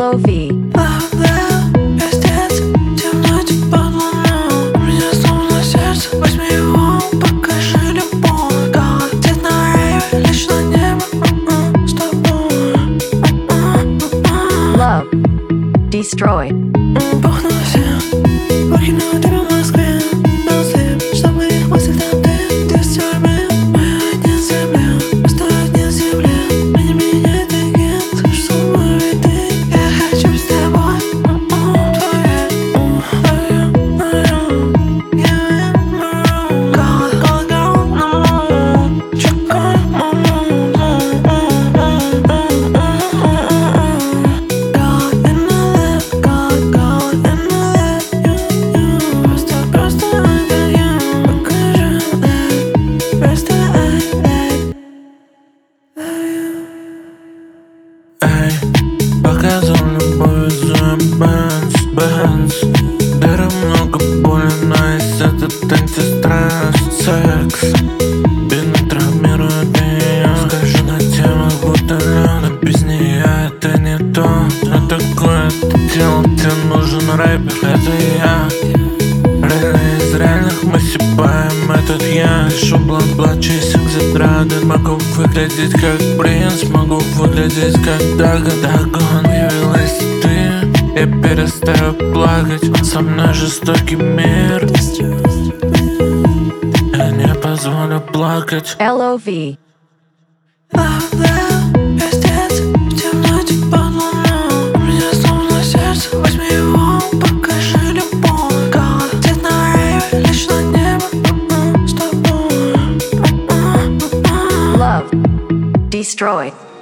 LOV. Пиздец, темноте под луну. У меня словно сердце, возьми его, покажи любовь. Как на рейве, лично небо с тобой. Love. Destroy. Пахну всем, покину тебя в Москве. No sleep, чтобы их мысли там ты. Без тюрьмы, мы одни в земле. Просто одни в земле. Меня меняет агент, сошь с ума ведь ты. Я хочу с тобой. Показал любовь за Бенц. Дыры много боли, найс, этот антистресс. Секс бедно травмирует меня. Скажу на темах, будто лёд. Без нее это не то. Но такое это тело, тебе нужен рэпер. Это я. Реально из реальных мы сипаем этот я. Пишу блан-блан, часик задрады. Могу выглядеть как принц, могу выглядеть как Дагон. Появилась ты, я перестаю плакать. Со мной жестокий мир, я не позволю плакать. LOV. Пиздец, в темноте под луну. У меня словно сердце, возьми его, покажи любовь. Как на рейве, лично небо с тобой. Love. Destroy.